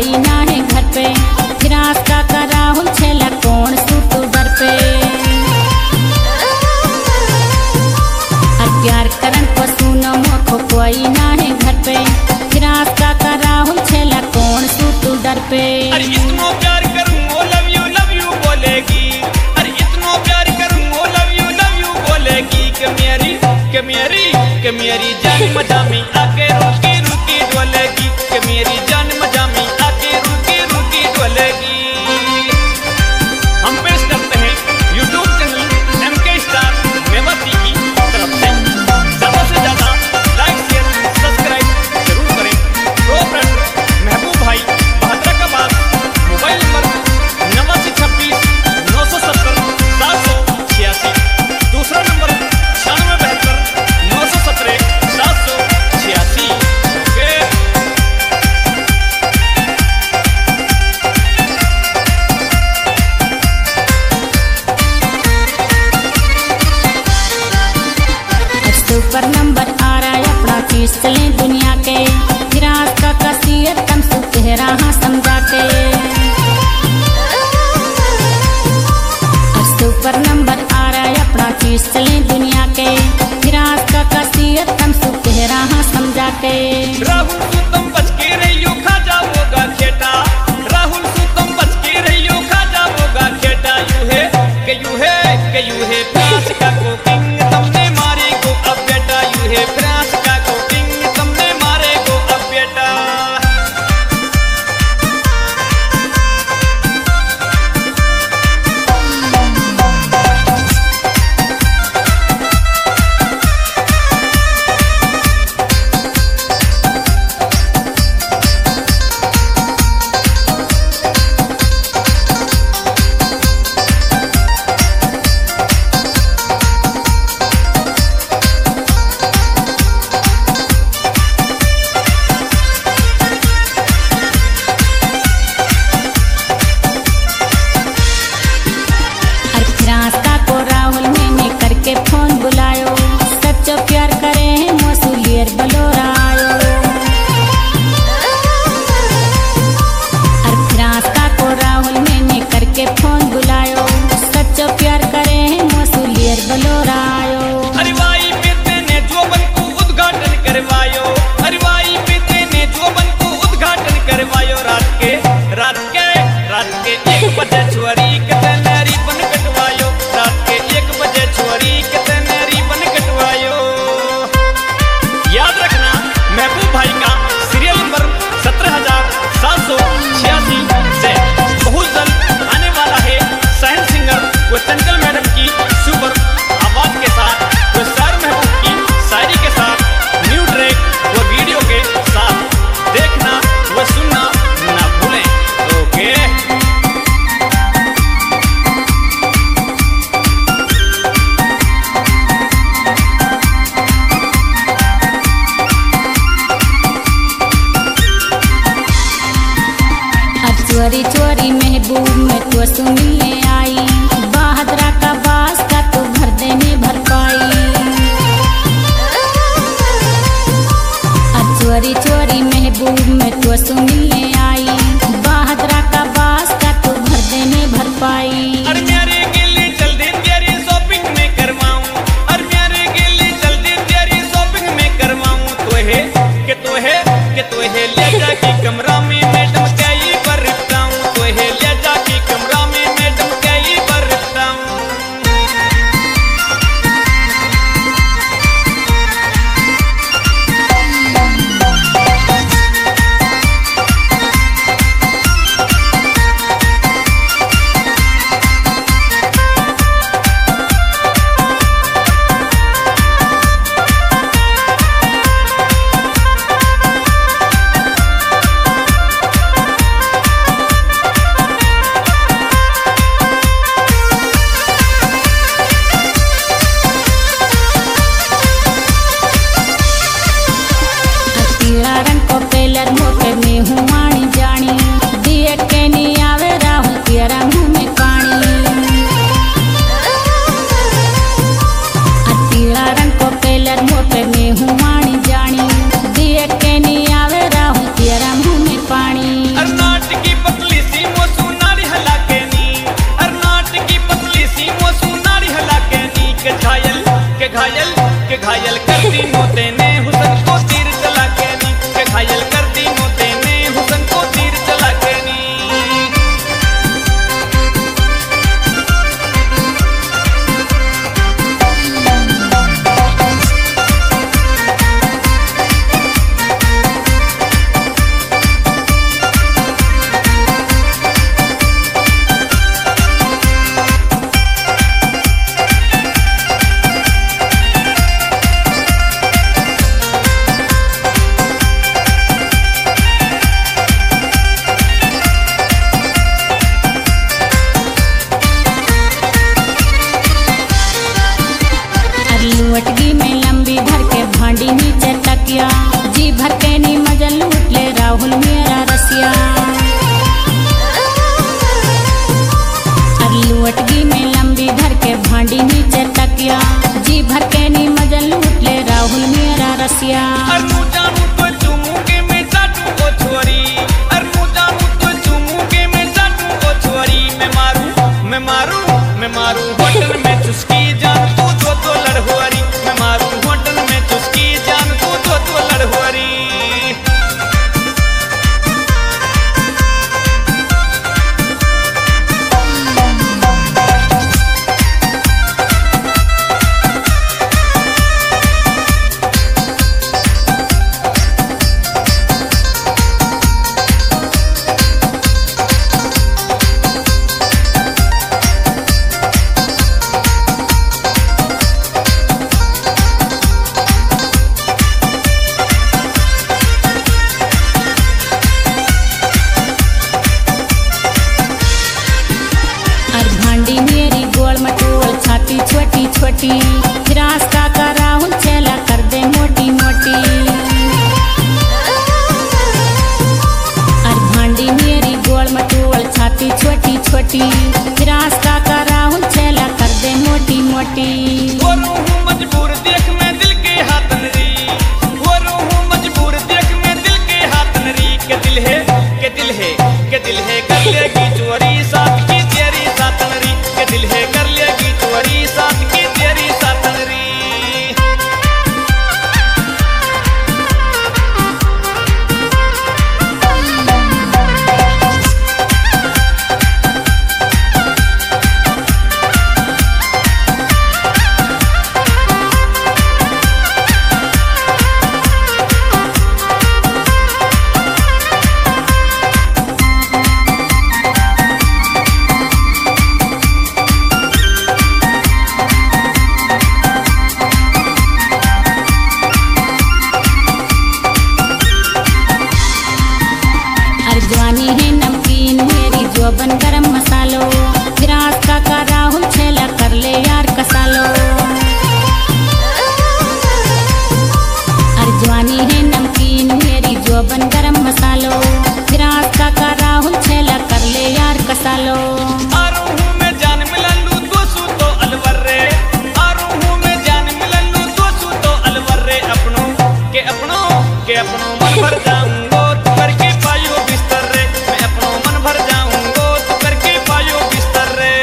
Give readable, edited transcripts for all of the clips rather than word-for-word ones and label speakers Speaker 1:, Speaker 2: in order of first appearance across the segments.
Speaker 1: कोई ना है घर पे, फिर आस्था का राहुल छेला कौन सूतू दर पे। और प्यार करन को सुनो मोखो कोई ना है घर पे, फिर आस्था का राहुल छेला कौन सूतू दर पे।
Speaker 2: अरे इतना प्यार करूं वो लव यू बोलेगी, अरे इतना प्यार करूं वो लव यू बोलेगी कि मेरी जान मजामी आके रुकी रुकी डोलेगी, कि मेरी जान मजामी आके रुकी रुकी डोलेगी। हम पेश करते हैं YouTube channel MK star Mewati की तरफ से। ज्यादा से ज्यादा लाइक शेयर सब्सक्राइब जरूर करें। प्रो फ्रेंड महबूब भाई बहादुराबाद, मोबाइल नंबर 8926 970 786, दूसरा नंबर 9672 917 786।
Speaker 1: सुपर नंबर आ रहा है अपना चीज चले दुनिया के, फिर आस्था का सीरत तम सु चेहरा हाँ समझा के। सुपर नंबर आ रहा है अपना चीज चले दुनिया के, फिर आस्था का सीरत तम सु चेहरा हाँ समझा के।
Speaker 2: राहुल तू तुम बच के रहियो खा जाओगा खेटा, राहुल तू तुम बच के रहियो खा जाओगा खेटा। यू है प्यास का कुकिंग तुमने मारे को अब बेटा, यू है प्यास का कुकिंग तुमने मारे को अब बेटा।
Speaker 1: फोन बुलायो सच्चो प्यार करे है मौसूलियर बलोरायो। रास्ता को राहुल मैंने करके फोन बुलायो, सच्चो प्यार करे है मौसूलियर बलोरायो।
Speaker 2: अरे वाई बेटे ने जोबन को उद्घाटन करवायो, अरे वाई बेटे ने जोबन को उद्घाटन करवायो। रात के 1 बजे छुरी कितने रिबन कटवायो, रात के 1 बजे छुरी कितने रिबन कटवायो। याद रखना महबूब भाई का सीरियल नंबर 17786 से बहुत जल्द आने वाला है। सहन सिंगर व चंचल मैडम की सुपर आवाज के साथ, व सर महबूब की शायरी के साथ, न्यू ट्रैक व वीडियो के साथ। देखना व सुनना ना भूलें। ओके
Speaker 1: चोरी चोरी महबूब में तो सु मिलने आई, बहादुरा का वास्ता तो भर देने भर पाई। चोरी चोरी महबूब में तो सु मिलने आई, बहादुरा का वास्ता तो भर देने भर पाई।
Speaker 2: अरे मेरे गिले चल दे तेरी शॉपिंग में करवाऊं, अरे मेरे गिले चल दे तेरी शॉपिंग में करवाऊं। तो है ले जाके कमरा में मैडम कई पर रिपटाऊं, तो है ले जाके कमरा में मैडम कई पर रिपटाऊं। दी मोते ने हुसन को तीर चला के नी, के घायल कर दी मोते ने हुसन को तीर चला के नी।
Speaker 1: लुअटगी में लंबी धर के भांडी नीचे तकिया, जी भर के नी मजल लूट ले राहुल मेरा रसिया। लुअटगी में लंबी धर के भांडी नीचे तकिया, जी भर के नी मजल लूट ले राहुल मेरा रसिया।
Speaker 2: अरमू जानू तो चुमू के मैं चाटू को छोरी, अरमू जानू तो चुमू के मैं चाटू को छोरी। मैं मारू होटल में चुस्की जान तू तो लड़हुआरी, मैं मारू होटल में चुस्की जान तू तो लड़हुआरी।
Speaker 1: भांडी मेरी गोल मटोल छाती छोटी छोटी, फिरास का राहुल चेला कर दे मोटी मोटी। भांडी मेरी गोल मटोल छाती छोटी छोटी, फिरास का राहुल चेला कर दे मोटी मोटी।
Speaker 2: वो रूह मजबूर देख मैं दिल के हाथ नरी, वो रूह मजबूर देख मैं दिल के हाथ नरी। के दिल है के दिल है के दिल है कर लेगी चोरी साथ की तेरी साथ नरी, के दिल है कर लेगी चोरी साथ की तेरी साथ नरी।
Speaker 1: जवानी है नमकीन मेरी जोबन गरम मसालो, फिरास का राहुल छेला कर ले यार कसालो। जवानी है नमकीन मेरी जोबन गरम मसालो, फिरास का राहुल छेला कर ले यार कसालो।
Speaker 2: आरू हूँ मैं जान मिललू तो सू तो अलवर रे, आरू हूँ मैं जान मिललू तो सू तो अलवर रे। अपनों के अपनों मन भर जाऊंगो तू करके पायो बिस्तर रे, मैं अपनों मन भर जाऊंगो तू करके पायो बिस्तर रे।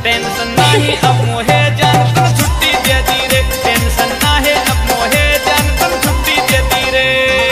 Speaker 2: टेंशन नाही अब मोहे जान तुम छुट्टी दे दी रे, टेंशन ना है अब मोहे जान तुम छुट्टी दे दी रे।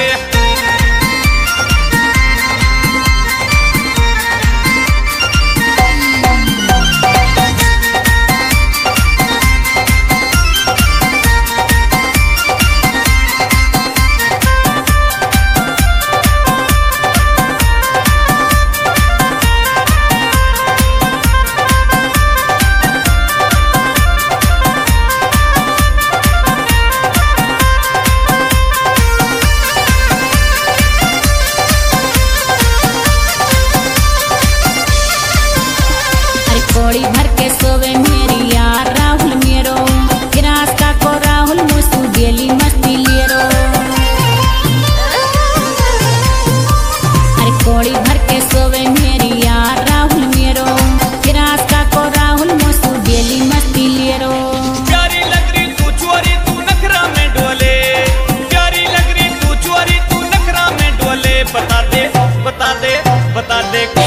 Speaker 1: कोड़ी भर के सोवे मेरी यार राहुल मेरो, गिरास का को राहुल मुसु गेली मस्ती लियो। अरे कोड़ी भर के सोवे मेरी यार राहुल मेरो, गिरास का को राहुल मुसु गेली मस्ती लियो।
Speaker 2: प्यारी लग रही तू चोरी तू नखरा में डोले, प्यारी लग रही तू चोरी तू नखरा में डोले, बता दे बता दे बता दे